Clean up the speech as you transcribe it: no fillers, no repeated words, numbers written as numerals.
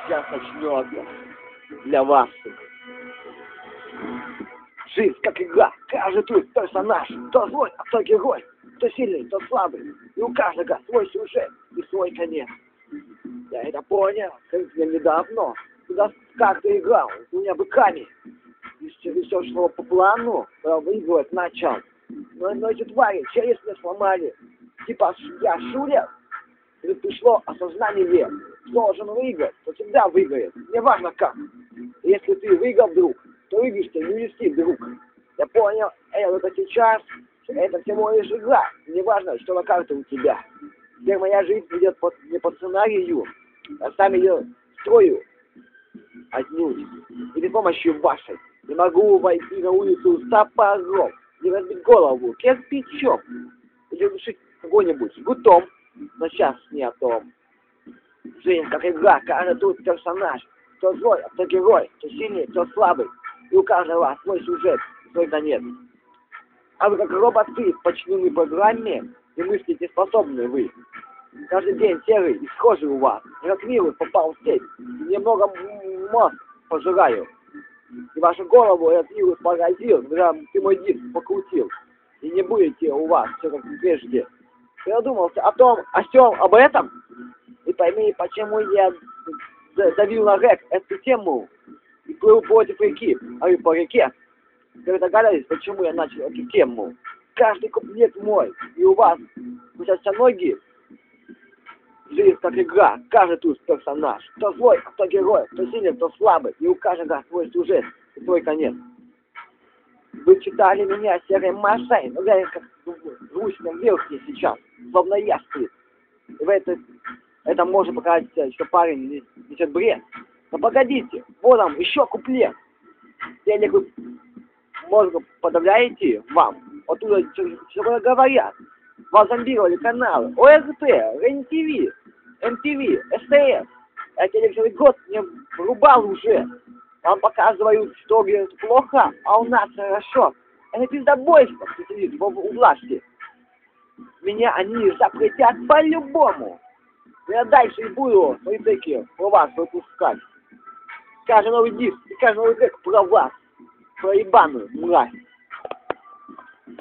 сейчас начнется для вас. Жизнь как игра, каждый тут персонаж, кто злой, а кто герой, кто сильный, кто слабый, и у каждого свой сюжет и свой конец. Я это понял, я недавно, когда в карты играл, с двумя быками, и все шло по плану, выигрывать начал. Но эти твари через меня сломали, типа я шулер, и пришло осознание, должен выиграть, то всегда выиграет, не важно как. И если ты выиграл вдруг, то выиграешь ты не вести вдруг. Я понял, это сейчас, это всего лишь игра, не важно, что на карте у тебя. Теперь моя жизнь идет не по сценарию, а сам ее строю отнюдь. И без помощи вашей не могу войти на улицу с топором, не разбить голову кирпичом, или душить кого-нибудь жгутом, но сейчас не о том. Жизнь как игра, каждый тут персонаж, кто злой, а кто герой, кто сильный, кто слабый, и у каждого свой сюжет, свой конец. А вы как роботы в подчиненной программе, и мыслите способны вы. Каждый день серый и схожий у вас, как вирус попал в сеть, и немного мозг пожираю. И вашу голову этот вирус поразил, когда ты мой диск покрутил. И не будете у вас все как прежде. Я думался о том, о сём, об этом. И пойми, почему я давил на рэк эту тему и плыл против реки, а и по реке. Вы догадались, почему я начал эту тему? Каждый куплет мой, и у вас крутятся ноги. Жизнь как игра, каждый тут персонаж. Кто злой, а кто герой, кто сильный, кто слабый, и у каждого свой сюжет и свой конец. Вы читали меня серой массой, но я как звучно верхний сейчас, словно ястреб. И в это может показаться, что парень несет бред. Но погодите, вот там еще куплет. Телек вы мозг подавляете вам, оттуда что говорят. Вас зомбировали каналы ОРТ, РЕН-ТВ, МТВ, СТС. Я телевизор год не врубал уже. Вам показывают, что говорит плохо, а у нас хорошо. Это пиздобойство, кто сидит у власти. Меня они запретят по-любому. Я дальше и буду свои треки про вас выпускать. Каждый новый диск и каждый новый трек про вас. Про ебаную мразь.